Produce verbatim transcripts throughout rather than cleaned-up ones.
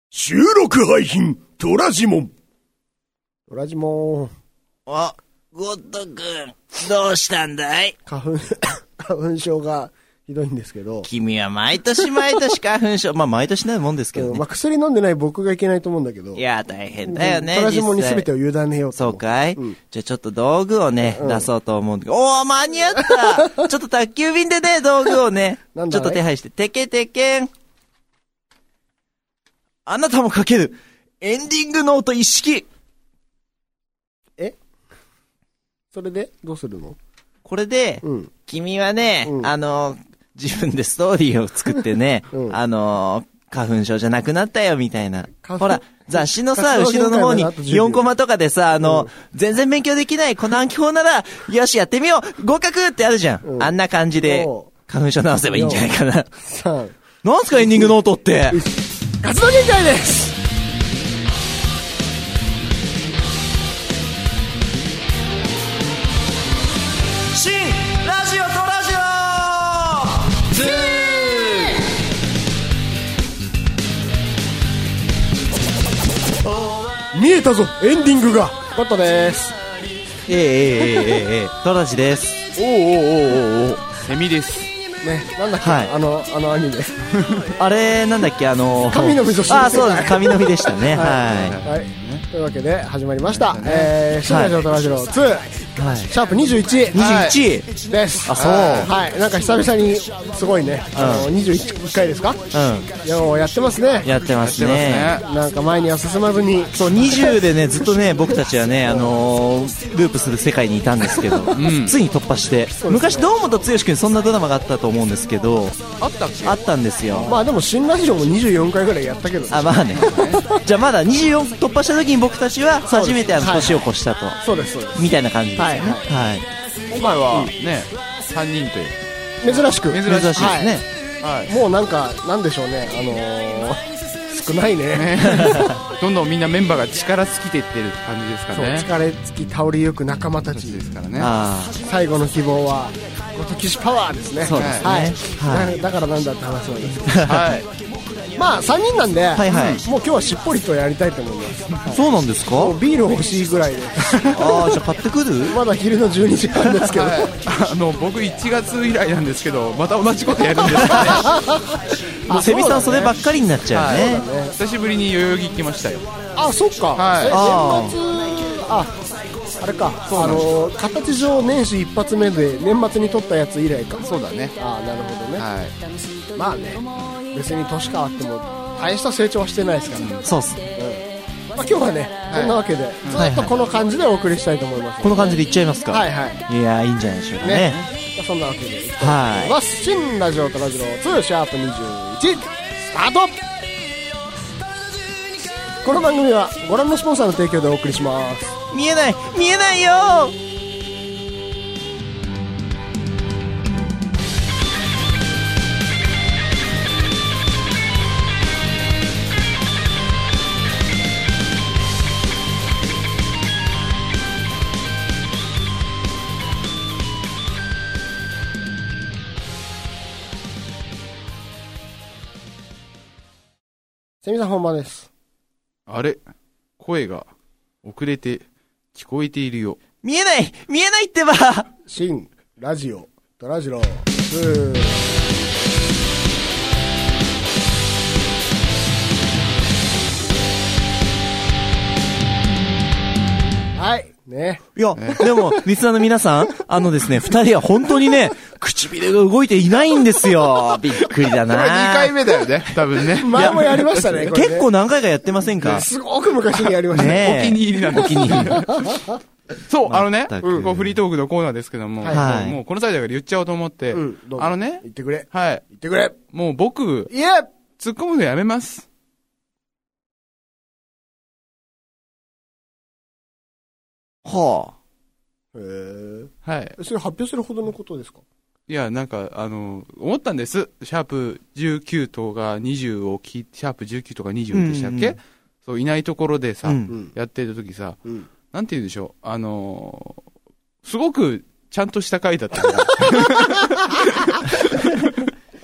収録配信トラジモン。 トラジモン。 あ、ゴッド君、どうしたんだい？ 花粉、花粉症がひどいんですけど。 君は毎年毎年花粉症、まあ毎年ないもんですけどね。 まあ薬飲んでない僕がいけないと思うんだけど。 いや、大変だよね。 トラジモンに全てを委ねようと。 そうかい、うん、じゃあちょっと道具をね、うん、出そうと思うんだけど、おー、間に合ったちょっと宅急便でね、道具をね、ちょっと手配して、てけてけん。あなたもかけるエンディングノート一式。 え？それでどうするの？ これで、うん、君はね、うん、あの、自分でストーリーを作ってね、うん、あの、花粉症じゃなくなったよみたいな。ほら、雑誌のさ、後ろの方によんコマとかでさ、あの、うん、全然勉強できないこの暗記法なら、よしやってみよう合格ってあるじゃん。うん、あんな感じで、花粉症直せばいいんじゃないかな。なんすかエンディングノートって。 活動限界です。 新ラジオとラジオツー見えたぞエンディングが。コットです。 ええええええええトラジです。 おーおーおーおーセミですね、なんだっけ、はい、あの、あのアニメあれ、なんだっけ、あの神の実を知る世界。 あ、そうです、神の実でしたね。はい。 はい。というわけで、始まりました。えー、新ラジオとラジオツー。はい、シャープにじゅういち。 にじゅういちです。 あ、そう。 はい。なんか久々に、すごいね、あの、にじゅういっかいですか？うん。いや、もうやってますね。 やってますね。 なんか前には進まずに。 そう、にじゅうでね、ずっとね、僕たちはね、あのー、ループする世界にいたんですけど、うん、ついに突破して、昔、堂本剛君そんなドラマがあったと思うんですけど、 あったっけ？ あったんですよ。 まあでも、新ラジオもにじゅうよんかいぐらいやったけど、 あ、まあね。じゃあまだにじゅうよん突破した時に僕たちは、初めてあの、年を越したと。 そうです、そうです。 みたいな感じですね。はい。はい。 今回はね、さんにんという珍しく珍しいですね。 はい。もうなんか、なんでしょうね、あのー、少ないね。 どんどんみんなメンバーが力尽きていってる感じですかね。 そう、力尽き倒れゆく仲間たちですからね。 最後の希望はゴトキシパワーですね。 そうですね。 はい。はい、だからなんだって話なんですけど。はい。まあさんにんなんで、はいはい、もう今日はしっぽりとやりたいと思います。 はい、そうなんですか？もうビール欲しいぐらいで。 ああ、じゃあ買ってくる？ まだ昼のじゅうにじかんですけど。はい、 あの僕いちがつ以来なんですけど、また同じことやるんですかね。 もうセミさんそればっかりになっちゃうね。はい、 そうだね。久しぶりに代々木行きましたよ。 あ、そっか。はい。年末あ。あれか、あのー、形上年始一発目で年末に撮ったやつ以来か。 そうだね。 ああ、なるほどね。はい。まあね、別に年変わっても大した成長はしてないですからね。 うん、そうっすね。 うん、まあ、今日はね、そんなわけで、はい、ずっとこの感じでお送りしたいと思います、ね。 この感じでいっちゃいますか。 はいはい。 いや、いいんじゃないでしょうかね。ね、 そんなわけでいきたいと思います。はい、新ラジオとラジオツーシャープにじゅういちスタート。この番組はご覧のスポンサーの提供でお送りします。 見えない見えないよ。 セミさん本番です。 あれ、声が遅れて聞こえているよ。 見えない見えないってば。 新ラジオとラジオツー。はいね。 いや、ね、でもリスナーの皆さん、あのですね、二人は本当にね、唇が動いていないんですよ。びっくりだな。 これにかいめだよね、多分ね。 前もやりましたね。これね、 結構何回かやってませんか？ すごく昔にやりましたね。 お気に入りなんだ。 お気に入り。 そう、あのね、うん、こうフリートークのコーナーですけども、はい、もうこの際だから言っちゃおうと思って、うん、あのね、 言ってくれ。 はい。 言ってくれ。 もう僕、 いえ突っ込むのやめます。 はあ。へえ。 はい。 それ発表するほどのことですか？ いや、なんか、あの、思ったんです。シャープじゅうきゅうとかにじゅうを聞いて、シャープじゅうきゅうとかにじゅうでしたっけ、うんうん、そう、いないところでさ、うん、やってる時さ、うん、なんて言うんでしょう、あのー、すごくちゃんとした回だったから。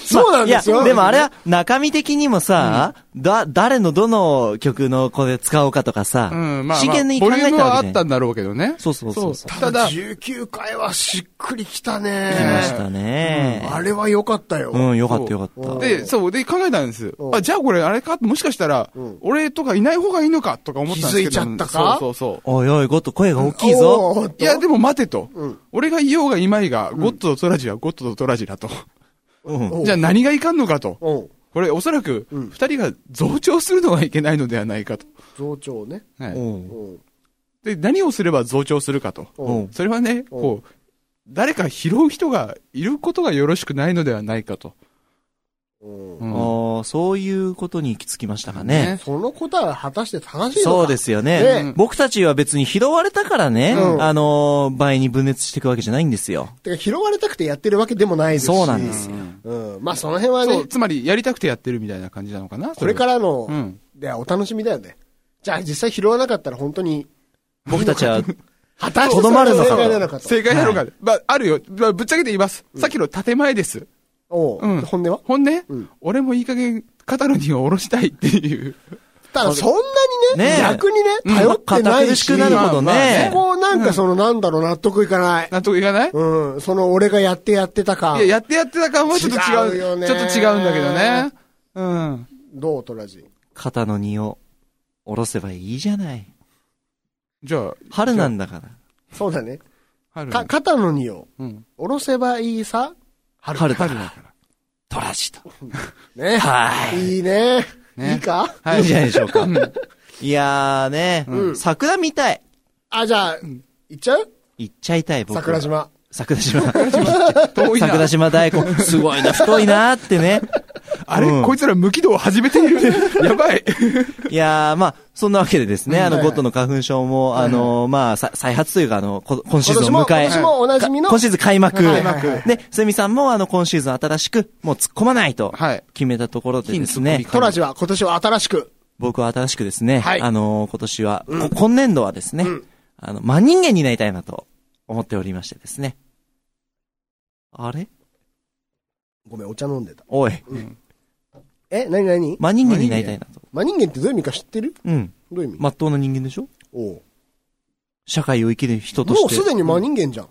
そうなんですよ。 いや、でもあれは中身的にもさ、うん、だ、誰のどの曲のこれ使おうかとかさ、うん、まあ、真剣に考えたわけじゃない。ボリュームはあったんだろうけどね。 そうそうそうそう。 ただ、じゅうきゅうかいはしっくりきたね。 きましたね、 うん。あれは良かったよ。 うん、良かった良かった。 で、そう、で考えたんです。あ、じゃあこれあれかもしかしたら、うん、俺とかいない方がいいのかとか思ったんですけど。 気づいちゃったか？ そうそうそう。 おいおい、ゴッド声が大きいぞ。 いや、でも待てと。うん、俺がいようがいまいが、ゴッドとトラジはゴッドとトラジだと。うん、じゃあ何がいかんのかと。これおそらく、二人が増長するのがいけないのではないかと。 増長ね。 はい。で、何をすれば増長するかと。それはね、こう、誰か拾う人がいることがよろしくないのではないかと。 うん、あそういうことに行き着きましたかね。ね、 その答えは果たして正しいのか。 そうですよね。ね、僕たちは別に拾われたからね、うん、あのー、倍に分裂していくわけじゃないんですよ。 てか拾われたくてやってるわけでもないですし。 そうなんですよ。 うん。まあその辺はね。そう、 つまりやりたくてやってるみたいな感じなのかな。 これからの、うん、でお楽しみだよね。じゃあ実際拾わなかったら本当に、 僕たちは、 果たしてとどまるのか正解なのかと。 正解なのか。はい、まあ、あるよ。まあ、ぶっちゃけて言います。うん、さっきの建前です。 おう、うん、本音は本音、うん、俺もいい加減、肩の荷を下ろしたいっていう。 ただ、そんなにね、ね逆にね、頼ってないし。 堅苦しくなるほどね。 そこなんかその、なんだろう、納得いかない。 納得いかない？ うん。その、俺がやってやってた感。 いや、やってやってた感はちょっと違う。違うよね。ちょっと違うんだけどね。うん。 どう、トラジ？ 肩の荷を下ろせばいいじゃない。 じゃあ。 春なんだから。 そうだね。春。か、肩の荷を下ろせばいいさ。 春。春だから。トラジと。 ね。はい。いいね。いいか？ はい。いいんじゃないでしょうか。いやーね、桜見たい。 あ、じゃあ、行っちゃう？ 行っちゃいたい、僕は。 桜島。 桜島。桜島大根。すごいな、太いなーってね。 あれ、うん、こいつら無軌道を始めている。やばい。 いやー、まあ、そんなわけでですね、あの、ゴッドの花粉症も、あの、まあ、再発というか、あの、今シーズンを迎え、 今年もおなじみの。 今シーズン開幕。開幕。で、すみさんも、あの、今シーズン新しく、もう突っ込まないと、決めたところでですね。 トラジは今年は新しく。 僕は新しくですね、はい、あの、今年は、うん、今年度はですね、うん、あの、真人間になりたいなと思っておりましてですね。あれ？ ごめん、お茶飲んでた。 おい。 うん、え、なになに？ 真人間になりたいなと。 真人間ってどういう意味か知ってる？ うん。 どういう意味？ 真っ当な人間でしょ？ おう。 社会を生きる人として。 もうすでに真人間じゃん。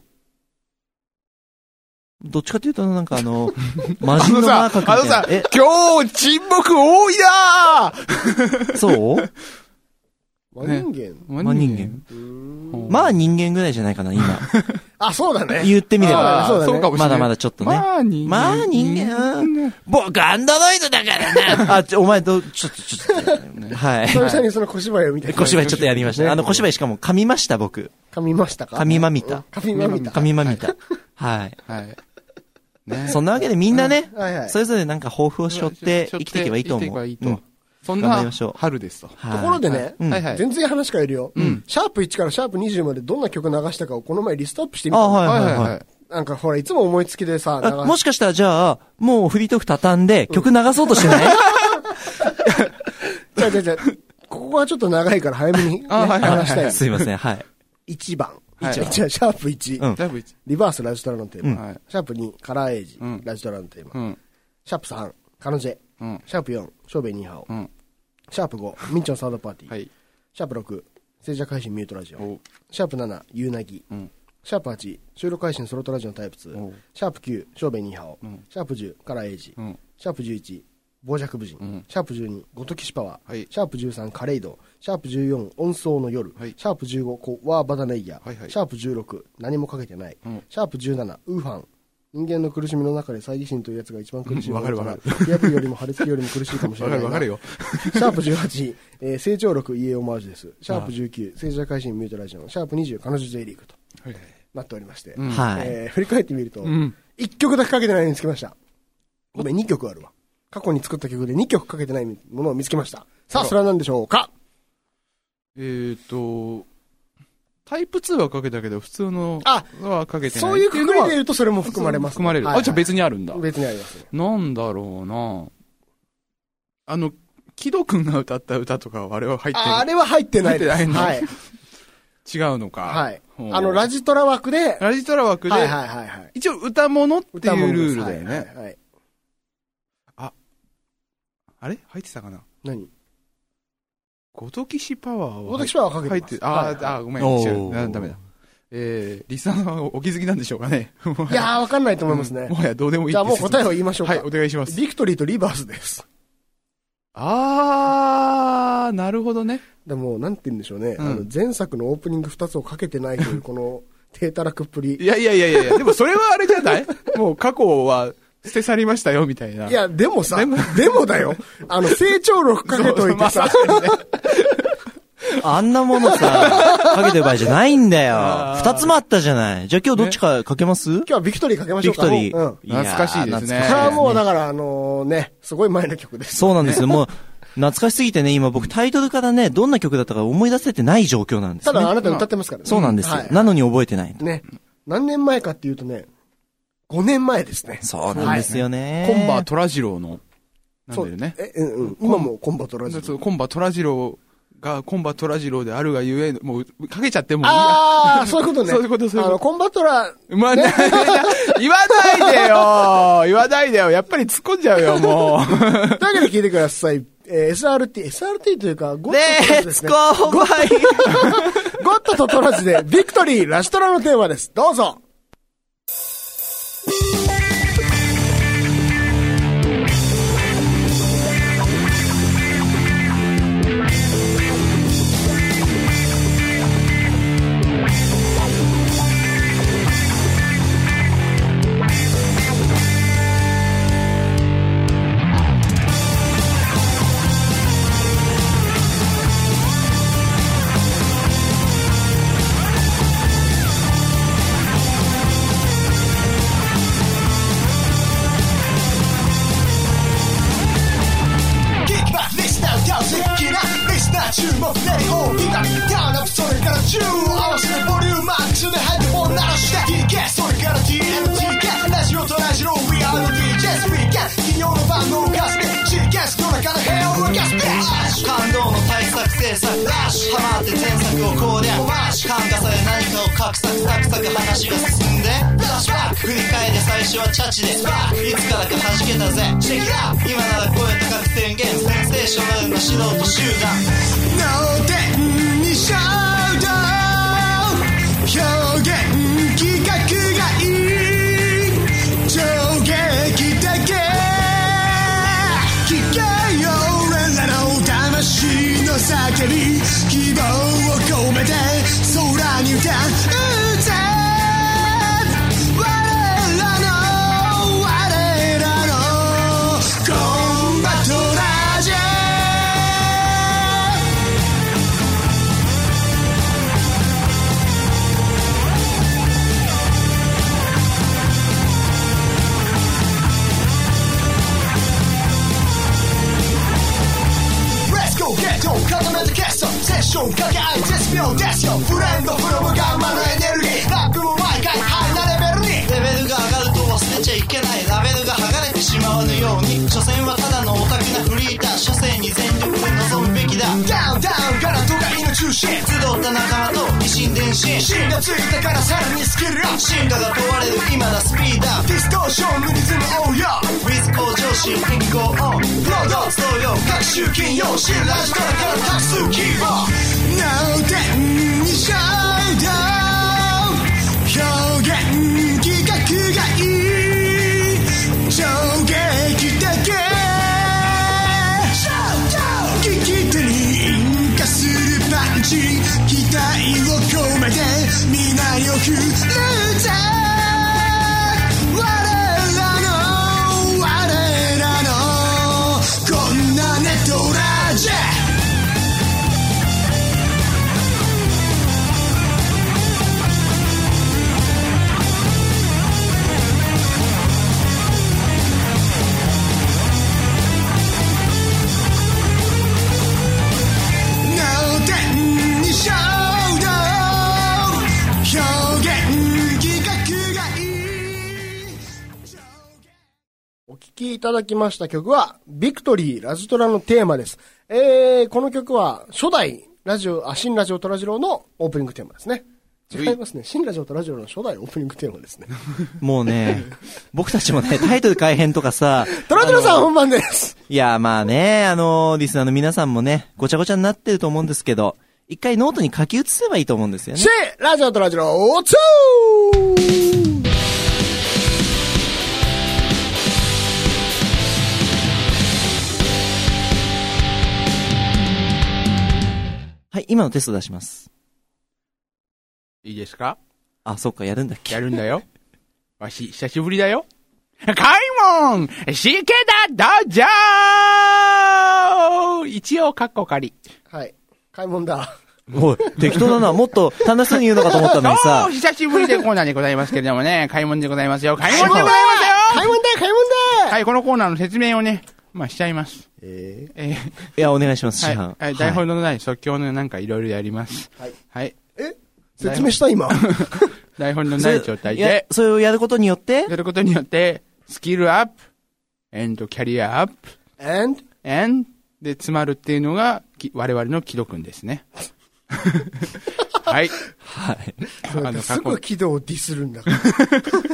どっちかっていうと、なんかあの、魔人のマーカーみたいな。 あのさ、あのさ今日沈黙多いなぁそう真人間、 ね、真人間。まあ人間ぐらいじゃないかな、今。 あ、そうだね。 言ってみれば。 そうだね。そうかもしれない。 まだまだちょっとね。 まあ人間。 まあ人間。僕アンドロイドだからな。あ、ちょ、お前と、ちょっと、ちょっと。はい。 久々にその小芝居を見て。 小芝居ちょっとやりました。あの小芝居しかも噛みました、僕。 噛みましたか？ 噛みまみた。 噛みまみた。 噛みまみた。はい。はい。ね、そんなわけでみんなね、はいはい、それぞれなんか抱負を背負って生きていけばいいと思う。 いいとうん、そんな春ですと。 ところでね、はいはい、全然話変えるよ、うん。シャープいちからシャープにじゅうまでどんな曲流したかをこの前リストアップしてみた。 あ、はいはいはい。 なんかほら、いつも思いつきでさ、 もしかしたらじゃあ、もうフリートーク畳んで曲流そうとしてない？ じゃあじゃあじゃあ、ここはちょっと長いから早めに、ね、話したい。 すいません、はい。 いちばん。はい、シャープいち、うん、リバースラジトラのテーマ、うん、シャープにカラーエイジ、うん、ラジトラのテーマ、うん、シャープさんカノジェ、うん、シャープよんショーベイニーハオ、うん、シャープごミンチョンサードパーティー、はい、シャープろく静寂配信ミュートラジオ、シャープななユーナギ、うん、シャープはち収録配信ソロトラジオのタイプツー、シャープきゅうショーベイニーハオ、うん、シャープじゅうカラーエイジ、うん、シャープじゅういち傍若無人、うん、シャープじゅうにごときしパワー、はい、シャープじゅうさんカレイド、シャープじゅうよん音奏の夜、はい、シャープじゅうごコワーバダネイヤ、はいはい、シャープじゅうろく何もかけてない、うん、シャープじゅうななウーファン人間の苦しみの中で猜疑心というやつが一番苦しい。 わ、うん、かるわかる。 火薬よりも貼り付けよりも苦しいかもしれない。 わかるわかるよ。シャープじゅうはち、えー、成長録家オマージュです。シャープじゅうきゅう静寂配信ミュートラジオ、シャープにじゅう彼女 J リーグと、はい、なっておりまして、うんえー、振り返ってみると、うん、いっきょくだけかけてないのにつけました。ごめんにきょくあるわ。過去に作った曲でにきょくかけてないものを見つけました。さあ、それは何でしょうか？ えーと、タイプツーはかけたけど、普通のはかけてない。 そういうくくりで言うとそれも含まれます、ね。 含まれる。はいはい、あ、じゃあ別にあるんだ。 別にありますね。 なんだろうなあの、木戸くんが歌った歌とかはあれは入ってる。 あ、あれは入ってないです。入ってないの。はい。 違うのか。 はい。あの、ラジトラ枠で。 ラジトラ枠で。 はいはいはいはい。 一応歌物っていうルールだよね。はいはいはい。 あれ入ってたかな。 何？ ごときしパワーを。 ごときしパワーかけてます。 入って、あ、はい、あ、ごめん、違う。ダメだ。えー、リスナーはお気づきなんでしょうかね。 いやー、わかんないと思いますね。 もはやどうでもいいです。 じゃあもう答えを言いましょうか。 はい、お願いします。 ビクトリーとリバースです。 あー、なるほどね。 でも、なんて言うんでしょうね。うん、あの前作のオープニングふたつをかけてないという、この、低たらくっぷり。 いやいやいやいや、でもそれはあれじゃないもう過去は捨て去りましたよ、みたいな。 いや、でもさ、でも、でもだよ。あの、成長力かけといてさ。 あんなものさ、かけてる場合じゃないんだよ。二つもあったじゃない。じゃあ今日どっちかかけます？ 今日はビクトリーかけましょうか。 ビクトリー。 うん。 懐かしいですね。 これはもうだからあのね、すごい前の曲です。 そうなんですよ。もう、懐かしすぎてね、今僕タイトルからね、どんな曲だったか思い出せてない状況なんですね。 ただあなた歌ってますからね。 そうなんですよ。なのに覚えてない。 ね。何年前かっていうとね、ごねんまえですね。 そうなんですよね。 コンバ虎次郎の、なんだよね。 え、うんうん。今もコンバ虎次郎。 コンバ虎次郎がコンバ虎次郎であるがゆえ、もう、かけちゃってもいい。 ああ、そういうことね。 そういうこと、そういうこと。 あの、コンバトラ、 まあ、ね、言わないでよ言わないでよやっぱり突っ込んじゃうよ、もう。というわけで聞いてください。えー、エスアールティー、エスアールティー というか、ゴッドとトラジですね。 レッツゴーバイゴッドとトラジで、ビクトリー、ラシトラのテーマです。どうぞ。注目レディオビタターンアップそれからじゅう合わせてボリュームマックスでヘッドホン鳴らして ディーケー それから ティーエムティーケー ラジオとラジオ We are the ディージェーズ We can 金曜の晩のガスでシーケンスの中の部屋を沸かす感動の対策制作ハマって前作を攻略感化され何かをカクサクサクサク話が進んでフラッシュバック振り返り最初はチャチでいつからか弾けたぜ今なら声高く宣言センセーショナルな素人集団脳天に衝動表現企画がいい衝撃的聞けよ俺らの魂の叫び希望を込めて空に歌うぜ我らの我らのコンバトラジェゲット固めて消すセッション掛け合い絶妙ですよフレンドフロムガンマのエネルギーラップも毎回ハイなレベルにレベルが上がると忘れちゃいけないラベルが剥がれてしまわぬように所詮はただのオタクなフリーター所詮に全力で臨むべきだダウンダウンから都会の中心集った仲間と一心伝心芯がついたからさらにスキルアップ進化が問われる今だスピードアップディストーションのリズムオーヨー With 向上心変更オンプロドス動揺各週金曜新ラジトラから多数キーボード脳天に衝動表現企画がいい衝撃的聞き手に引火するパンチ期待を込めて皆よくルーザー我らの我らのこんなネトラジェお聴きいただきました曲はビクトリーラジトラのテーマです。えー、この曲は初代ラジオ、あ、新ラジオトラジローのオープニングテーマですね。 違いますね。新ラジオとラジオの初代オープニングテーマですね。 もうね、僕たちもね、タイトル改変とかさ。 トラジロさん本番です。 いや、まあね、あの、リスナーの皆さんもね、ごちゃごちゃになってると思うんですけど、一回ノートに書き写せばいいと思うんですよね。 シラジオとラジオツーはい、今のテスト出します。 いいですか？ あ、そっか、やるんだっけ？ やるんだよ。わし、久しぶりだよ。開門しけだ道場一応、カッコ仮。 はい。開門だ。 おい、適当だな。もっと楽しそうに言うのかと思ったのにさ。 お久しぶりでコーナーでございますけれどもね、開門でございますよ。開門でございますよ。 開門だ開門だ。 はい、このコーナーの説明をね、まあしちゃいます。 えー、 えー、いや、お願いします、 はい、はい、台本のない即興のなんかいろいろやります。はい。はい。 え説明した今。 台本のない状態で。それをやることによってやることによって、スキルアップ、and キャリアアップ、 and? and で詰まるっていうのが、我々の既読君ですね。はい。 はい。 あの、すぐ軌道をディスるんだから。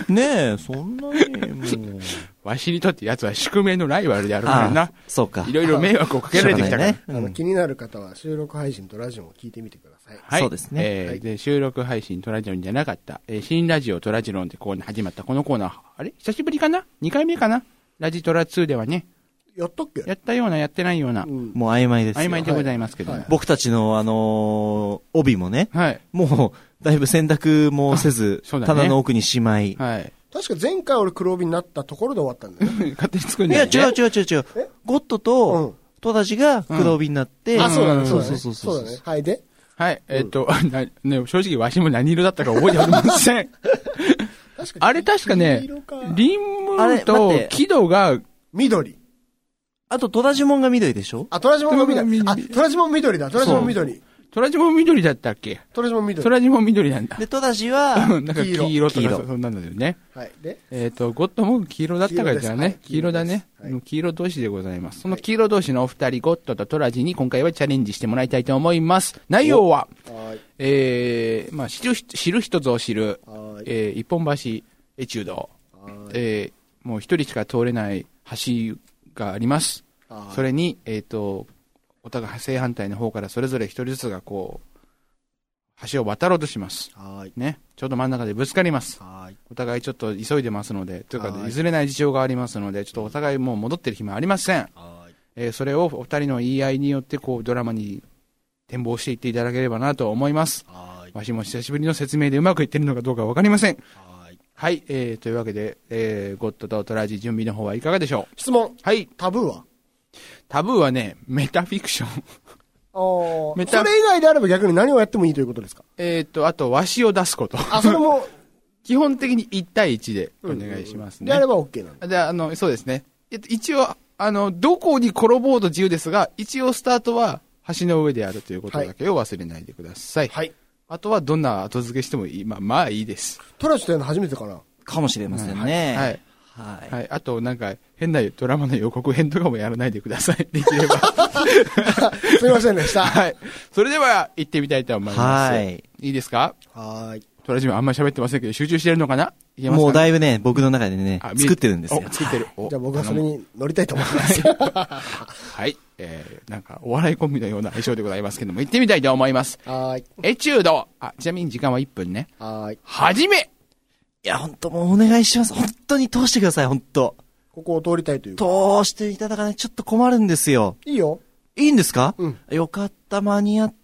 ねえ、そんなに、もう。 わしにとって奴は宿命のライバルであるからな。 そうか。 いろいろ迷惑をかけられてきたから。ね、 あの、気になる方は収録配信とラジオも聞いてみてください。 はい。そうですね。 えーはい、で、収録配信とラジオじゃなかった、えー、新ラジオとラジロンでこう始まったこのコーナー、あれ久しぶりかな ?に 回目かなラジトラツーではね。 やったっけ？ やったような、やってないような。うん、 もう曖昧ですよ。 曖昧でございますけど、はいはい、 僕たちのあのー、帯もね。 はい。 もう、だいぶ洗濯もせず、ね、棚の奥にしまい。 はい。 確か前回俺黒帯になったところで終わったんだよね。 勝手に作るんだよね。 いや、違う違う違う違う。ゴッドと、トダジが黒帯になって。 うん、あ、そうだね。 そうそうそうそう。 そうだね。はい、ではい、えー、っと、うん、ね、正直わしも何色だったか覚えておりません。あれ確かね、リンムーとキドが緑。 あと、トラジモンが緑でしょ？ あ、トラジモンが緑。あ、トラジモン緑だ。トラジモン緑。 トラジモン緑だったっけ？ トラジモン緑。 トラジモン緑なんだ。 で、トラジは、 なんか黄色とかそんなんだよね。 はい。で、 えっと、ゴッドも黄色だったからじゃあね。黄色だね。黄色同士でございます。その黄色同士のお二人、ゴッドとトラジに今回はチャレンジしてもらいたいと思います。内容は、えー、まあ、知る、知る人ぞ知る、えー、一本橋エチュード、えー、もう一人しか通れない橋があります。それに、えっと、お互い正反対の方からそれぞれ一人ずつがこう、橋を渡ろうとします。 はい。 ね。ちょうど真ん中でぶつかります。 はい。 お互いちょっと急いでますので、というか、譲れない事情がありますので、ちょっとお互いもう戻ってる暇ありません。 はい。 えー、それをお二人の言い合いによって、こう、ドラマに展望していっていただければなと思います。 はい。 わしも久しぶりの説明でうまくいってるのかどうかわかりません。 はい。 はい。えー、というわけで、えー、ゴッドとトラジ準備の方はいかがでしょう？ 質問。 はい。 タブーは？ タブーはね、メタフィクション。 ああ。それ以外であれば逆に何をやってもいいということですか？ えっと、あと、わしを出すこと。 あ、それも、 基本的にいち対いちでお願いしますね。 であれば OK なんだ。 じゃあ、あの、そうですね。一応、あの、どこに転ぼうと自由ですが、一応スタートは橋の上であるということだけを忘れないでください。 はい。 あとはどんな後付けしてもいい。まあ、まあいいです。 トラジとやるの初めてかな？ かもしれませんね。 はい。 はい。 はい。あと、なんか、変なドラマの予告編とかもやらないでください。できれば。 すいませんでした。 はい。それでは、行ってみたいと思います。はい。いいですか？ はい。 トラジもあんまり喋ってませんけど、集中してるのかな？いけますかね？ もうだいぶね、僕の中でね、作ってるんですよ。 作ってる。 じゃあ僕はそれに乗りたいと思います。 はい。えー、なんか、お笑いコンビのような相性でございますけども、行ってみたいと思います。 はい。 エチュード。あ、ちなみに時間はいっぷんね。 はい。 はじめ！ いや、ほんともうお願いします。本当に通してください、ほんと。 ここを通りたいという。 通していただかないとちょっと困るんですよ。 いいよ。 いいんですか？ うん。 よかった、間に合った。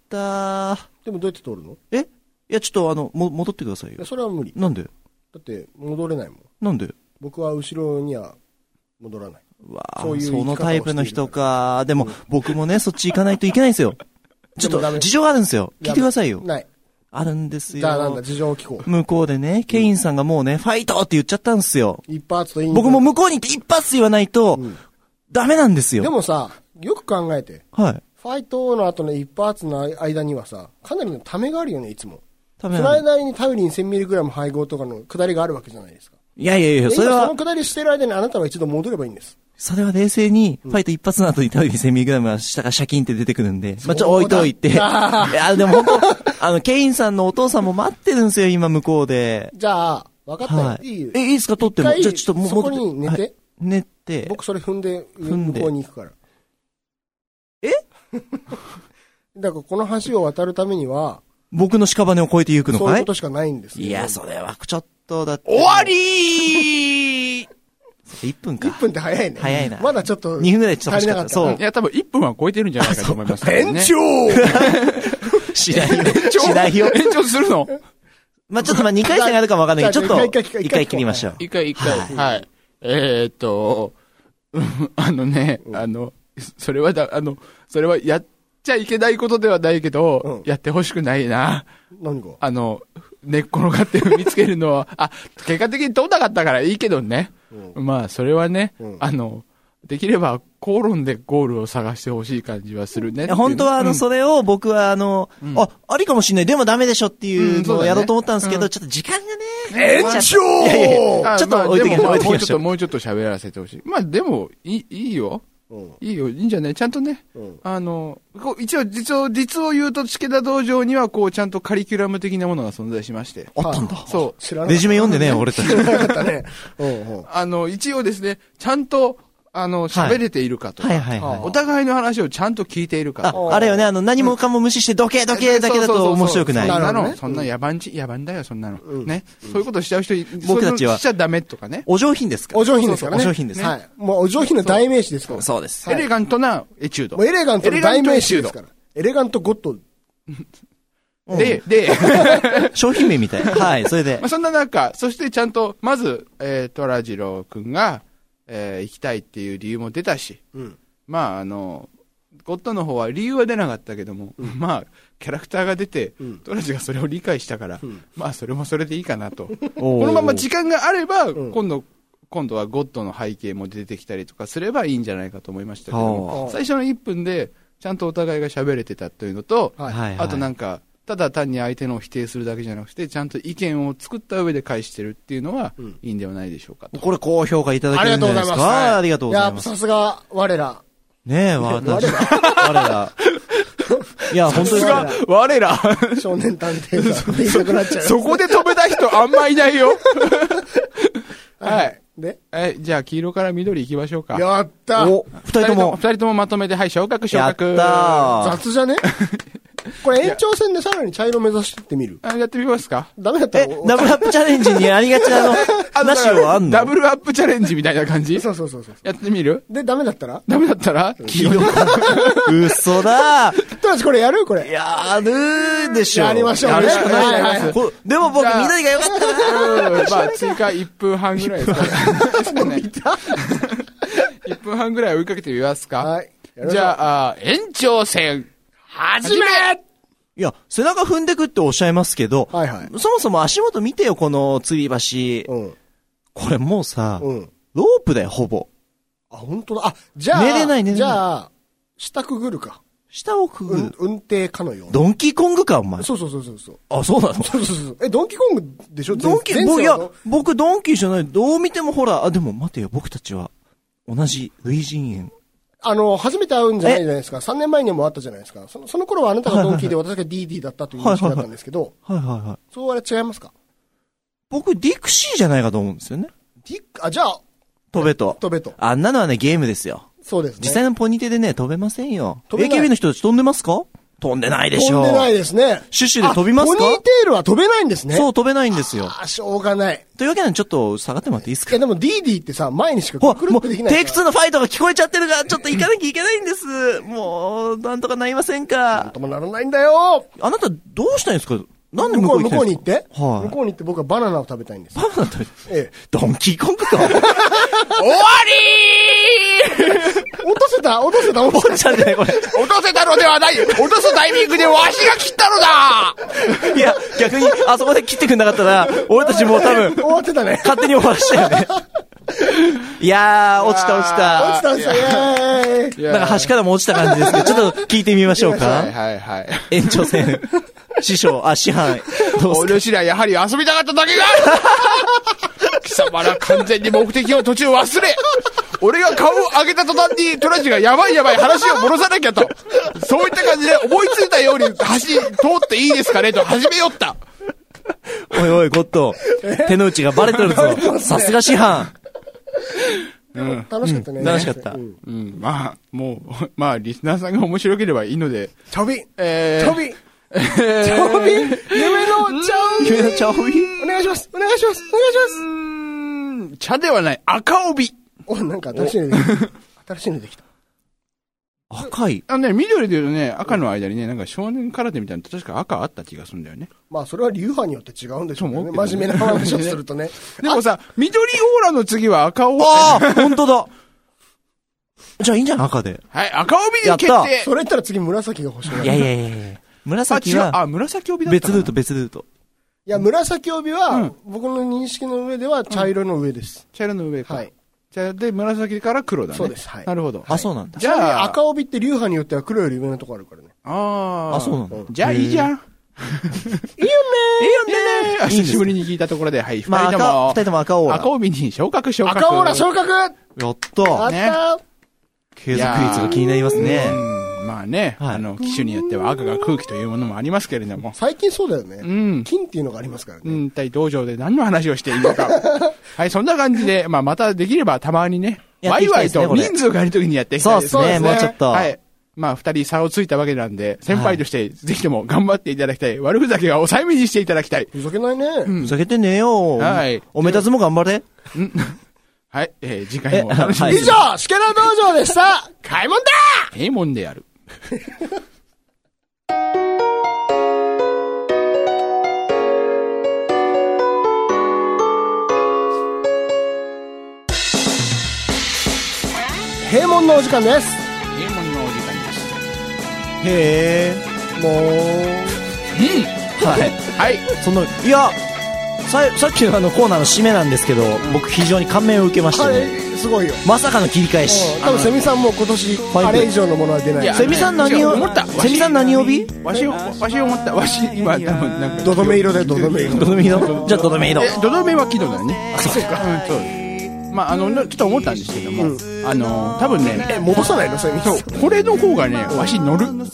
でもどうやって通るの？ え？いや、ちょっとあの、も、戻ってくださいよ。いや、それは無理。 なんで？ だって、戻れないもん。 なんで？ 僕は後ろには戻らない。 うわぁ、そういうそのタイプの人か。でも、うん、僕もね、そっち行かないといけないんですよ。ちょっと、事情があるんですよ。聞いてくださいよ。 ない。 あるんですよ。 じゃあなんだ、事情を聞こう。 向こうでね、ケインさんがもうね、ファイトって言っちゃったんですよ。 一発といいんだ。 僕も向こうに行って一発言わないと、うん、ダメなんですよ。 でもさ、よく考えて。 はい。 ファイトの後の一発の間にはさ、かなりのためがあるよね、いつも。 ためその間にタウリン せんミリグラム 配合とかの下りがあるわけじゃないですか。 いやいやいや、それは。 その下りしてる間にあなたは一度戻ればいいんです。 それは冷静に、ファイト一発の後にタウギ せんミリグラム は下からシャキンって出てくるんで、まあ、ちょ、置いといて。いや、でも本当、あの、ケインさんのお父さんも待ってるんですよ、今向こうで。 じゃあ、分かったよ。はい、いいえ、いいですか、撮っても。じゃあちょっともう、 そこに寝て。はい、 寝て。 僕それ踏んで、踏んで向こうに行くから。 えだからこの橋を渡るためには、 僕の屍を越えて行くのかい？ そういうことしかないんですよ。 いや、それはちょっとだって。 終わりーいっぷんか。 いっぷんって早いね。 早いな。 まだちょっと。 にふんぐらいちょっと欲しかった。そう。 いや、多分いっぷんは超えてるんじゃないかと思いますけどね。 延長しないよ。しないよ。 延長するのまあちょっとまあにかい戦があるかもわかんないけど、ちょっといっかい切りましょう。 いっかいいっかい。はい。えーっと、あのね、あの、それはだ、あの、それはやっちゃいけないことではないけど、やってほしくないな。 何が？ あの、寝っ転がって踏みつけるのは、あ、結果的に飛んなかったからいいけどね。うん、まあ、それはね、うん、あの、できれば口論でゴールを探してほしい感じはするね。 本当はあの、うん、それを僕はあの、うん、あ、ありかもしれない。でもダメでしょっていうのをやろうと思ったんですけど、うんねうん、ちょっと時間がね。 延長いやいやいやちょっと置いてきましょう。 もうちょっと、もうちょっと喋らせてほしい。まあ、でも、いい、いいよ。うん、いいよ、いいんじゃない？ちゃんとね、うん、あの、こう一応、実を、実を言うと、チケダ道場には、こう、ちゃんとカリキュラム的なものが存在しまして。 あったんだ。 そう。 知らなかった。 レジュメ読んでね、俺たち。 知らなかったね。 あの、一応ですね、ちゃんと、あの、喋れているかとか、はいはいはいはい、お互いの話をちゃんと聞いているかとか。 あ、あれよね、あの、何もかも無視して、どけどけだけだと面白くない。 そんなの、そんな野蛮ち、野蛮だよ、そんなの。うん、ね、うん。そういうことしちゃう人、 僕たちは。 しちゃダメとかね。 お上品ですから。 お上品ですからね。 お上品です。 はい。もうお上品の代名詞ですから。 そうです。 エレガントなエチュード。 もうエレガントの代名詞ですから。エレガントゴッド。 で、で、 商品名みたいな。はい、それで。 まあ、そんな中、そしてちゃんと、まず、えー、トラジロー君が、えー、行きたいっていう理由も出たし、うん、まああのゴッドの方は理由は出なかったけども、うん、まあキャラクターが出て、うん、トラジがそれを理解したから、うん、まあそれもそれでいいかなとこのまま時間があれば、うん、今度今度はゴッドの背景も出てきたりとかすればいいんじゃないかと思いましたけども、最初のいっぷんでちゃんとお互いが喋れてたというのと、はい、あとなんかただ単に相手のを否定するだけじゃなくて、ちゃんと意見を作った上で返してるっていうのは、うん、いいんではないでしょうかと。 これ高評価いただけるんじゃないですか？ありがとうございます。 いや、さすが、我ら。 ねえ、我ら。我ら。いや、本当に我ら。我ら。 少年探偵さん。言いたくなっちゃう。 そこで止めた人あんまいないよ。はい。 でえ、じゃあ黄色から緑行きましょうか。 やったお、二人とも。 二人ともまとめて、はい、昇格昇格。 やったー。 雑じゃねこれ延長戦でさらに茶色目指してってみる？ あ、やってみますか？ ダメだったら。 え、ダブルアップチャレンジにありがちなの、なしはあんの？ ダブルアップチャレンジみたいな感じ？ そうそうそうそう。 やってみる？ で、ダメだったら？ ダメだったら？ 黄色。嘘だー。 とりあえずこれやる？これ。 やるでしょ。 やりましょう。 やるしかない。 はいはいはい、 でも僕、緑が良かったな。 まあ、追加いっぷんはんぐらいですかね。いっぷんはんぐらい追いかけてみますか？はい。じゃあ、あ延長戦、始め！ いや、背中踏んでくっておっしゃいますけど、はいはい、そもそも足元見てよ、この吊り橋。うん、これもうさ、うん、ロープだよ、ほぼ。 あ、本当だ。あ、じゃあ、 寝れない寝れない。 じゃあ、下くぐるか。 下をくぐる。 うん、運転かのような。 ドンキーコングか、お前。 そうそうそうそうそう。 あ、そうなの？ そうそうそう。え、ドンキーコングでしょ？ ドンキー、僕、いや、僕ドンキーじゃない。どう見てもほら、あ、でも待てよ、僕たちは、同じ類人猿。 あの、初めて会うんじゃないじゃないですか。さんねんまえにも会ったじゃないですか。その、その頃はあなたがドンキーで私が ディーディー だったという認識だったんですけど。 はいはいはい。 そうあれ違いますか？ 僕、ディクシーじゃないかと思うんですよね。 ディク、あ、じゃあ。 飛べと。 飛べと。 あんなのはね、ゲームですよ。 そうですね。 実際のポニテでね、飛べませんよ。エーケービー の人たち飛んでますか？飛んでないでしょう。 飛んでないですね。 シュッシュで飛びますか？ ポニーテールは飛べないんですね。 そう、飛べないんですよ。 ああ、しょうがない。 というわけで、ちょっと下がってもらっていいですか？ いや、でも ディーディー ってさ、前にしかくるってできない。 テイクツーのファイトが聞こえちゃってるから、ちょっと行かなきゃいけないんです。もう、なんとかなりませんか？ なんともならないんだよ。 あなた、どうしたいんですか？なんで向こう行きたいんですか？向こうに行って、はい、向こうに行って僕はバナナを食べたいんです。 バナナ食べたい？ ええ。 ドンキーコングか。終わりー落とせた落とせた落とせたじゃないこれ。 落とせたのではない。落とすタイミングでわしが切ったのだ。 いや、逆に、あそこで切ってくんなかったら、俺たちもう多分、 終わってたね。 勝手に終わらしたよね。いやー、落ちた落ちた。 落ちた落ちた、イェーイ。 なんか橋からも落ちた感じですけど、ちょっと聞いてみましょうか。 はいはいはい。 延長戦。師匠、あ、師範。 お主らやはり遊びたかっただけが貴様ら完全に目的を途中忘れ俺が顔を上げた途端にトラジがやばいやばい話を戻さなきゃと。そういった感じで思いついたように橋通っていいですかねと始めよった。 おいおい、ゴッド。手の内がバレてるぞ。さすが師範。 うん、楽しかったね。 楽しかった。 うん。うん、まあ、もう、まあ、リスナーさんが面白ければいいので。 チャオビンえー、 チャオビンチャオビン夢のチャオビン夢のチャオビンお願いしますお願いしますお願いします。うーん、茶ではない、赤帯。 お、なんか新しいのできた。新しいのできた。 赤いあのね、緑で言うとね、赤の間にね、なんか少年空手みたいな確か赤あった気がするんだよね。 まあ、それは流派によって違うんでしょうね。真面目な話をするとね。 でもさ、緑オーラの次は赤を。 ああ本当だ。じゃあいいんじゃん、赤で。 はい、赤帯に決定。 それ言ったら次紫が欲しい。 いやいやいやいや。紫は。 あ、紫帯だった。 別ルート、別ルート。 いや、紫帯は、僕の認識の上では茶色の上です。 茶色の上か。 はい。 じゃあ、で、紫から黒だね。 そうです。はい。 なるほど。 あ、そうなんだ。 じゃあ、赤帯って流派によっては黒より上のとこあるからね。 ああ。あ、そうなんだ。 じゃあ、いいじゃん。いいよねいいよね久しぶりに聞いたところで、はい、二人とも。二人とも赤オーラ。 赤帯に昇格昇格。 赤オーラ昇格やったやった継続率が気になりますね。 まあね、あの、機種によっては赤が空気というものもありますけれども。 最近そうだよね。 うん。 金っていうのがありますからね。 うん、一体道場で何の話をしているのか。はい、そんな感じで、まあまたできればたまにね、ワイワイと人数がいるときにやっていきたいですね。 そうですね、もうちょっと。 はい。まあ二人差をついたわけなんで、先輩としてぜひとも頑張っていただきたい。悪ふざけは抑えめにしていただきたい。 ふざけないね。 ふざけてねえよ。 はい。 おめたつも頑張れ。 んはい、えー、次回も楽しみに。 以上、シケナ道場でした。開門だ閉門である。 閉門のお時間です。 閉門のお時間です。 へえ。もう。うん。はい。 はい。 その、いや、さ、さっきのあのコーナーの締めなんですけど、僕非常に感銘を受けましたね。 すごいよ。 まさかの切り返し。 多分セミさんも今年あれ以上のものは出ない。 セミさん何を思った？セミさん何帯？ わしをわしを思ったわし今多分なんかドドメ色でドドメ色。 ドドメ色。じゃあドドメ色。 ドドメは木戸だよね。 あ、そうか。 うん、そう。まああのちょっと思ったんですけども、あの多分ね、 え戻さないのセミ。 そう。これの方がね、わし乗る。ほう。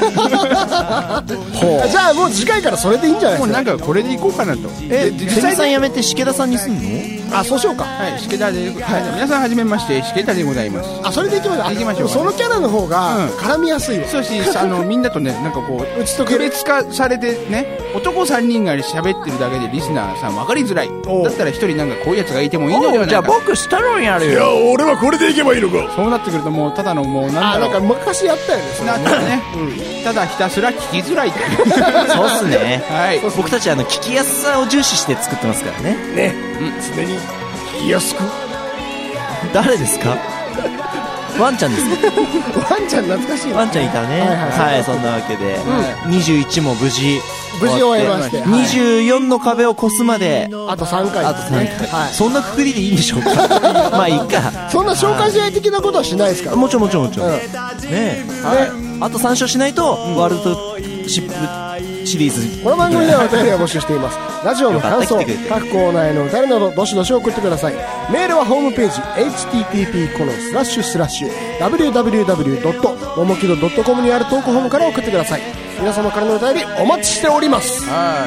じゃあもう次回からそれでいいんじゃないですか。 もうなんかこれでいこうかなと。 え、セミさんやめてしけださんにすんの？ あ、そうしようか。 はい、しけだで、はい、皆さんはじめまして、しけだでございます。 あ、それでいきましょう。 行きましょう。 そのキャラの方が絡みやすいわ。 そうし、あのみんなとね、なんかこう、区別化されてね、男さんにんが喋ってるだけでリスナーさん分かりづらい。だったら一人なんかこういうやつがいてもいいのではないか。 じゃあ僕スタロンやるよ。 いや、俺はこれでいけばいいのか。 そうなってくるともうただのもうなんだろう。 あ、なんか昔やったよね。 なったらね、ただひたすら聞きづらいと。 そうっすね。 はい。 僕たちあの聞きやすさを重視して作ってますからね。 ね。常に聞きやすく。 誰ですか？ワンちゃんですか？ ワンちゃん懐かしい。 ワンちゃんいたね。はい、そんなわけでにじゅういちも無事無事終えまして、 にじゅうよんの壁を越すまであとさんかい。 あとさんかい。そんなくくりでいいんでしょうか？まあいいか。 そんな紹介試合的なことはしないですから。 もちろんもちろんもちろん。ねえ。あとさん勝しないとワールドシップシリーズ。 この番組ではお便りを募集しています。ラジオの感想、各コーナーへのお便りなどどしどし送ってください。メールはホームページ エイチティーティーピーコロンスラッシュスラッシュダブリューダブリューダブリュードットももきどドットコムにある投稿フォームから送ってください。皆様からのお便りお待ちしております。 はい。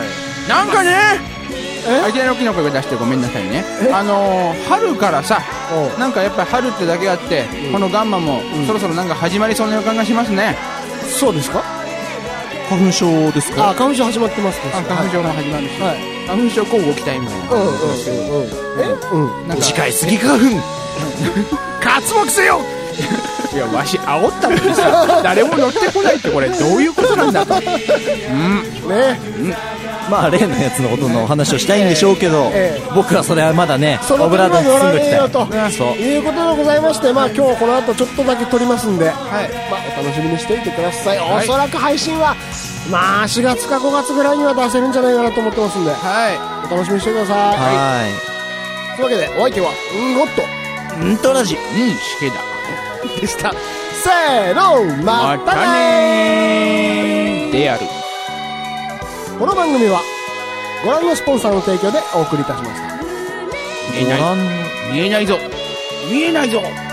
なんかね、いきなり大きな声が出してごめんなさいね。あのー、春からさ、なんかやっぱり春ってだけあって、うん、このガンマもそろそろなんか始まりそうな予感がしますね。 そうですか？ 花粉症ですか？ あ、花粉症始まってますね。 あ、花粉症も始まるし、はい、花粉症交互期待みたいな。 うんうんうんうん。え？うん。 なんか近いすぎ花粉。 活目せよ。 いや、わし煽ったのにさ、誰も乗ってこないってこれどういうことなんだと。うん。ね。 うん。 まあ例のやつのことの話をしたいんでしょうけど、ええ、僕はそれはまだね、オブラートに包んでおきたいと、 そういうことでございまして、まあ今日この後ちょっとだけ撮りますんで、はい、まあお楽しみにしていてください。はい、おそらく配信はまあしがつかごがつぐらいには出せるんじゃないかなと思ってますんで、はい、お楽しみにしてください。はい。というわけでお相手はうんごっとうんとラジうんしけだでした。せーの、またねーである。 この番組はご覧のスポンサーの提供でお送りいたしました。 見えない見えないぞ見えないぞ。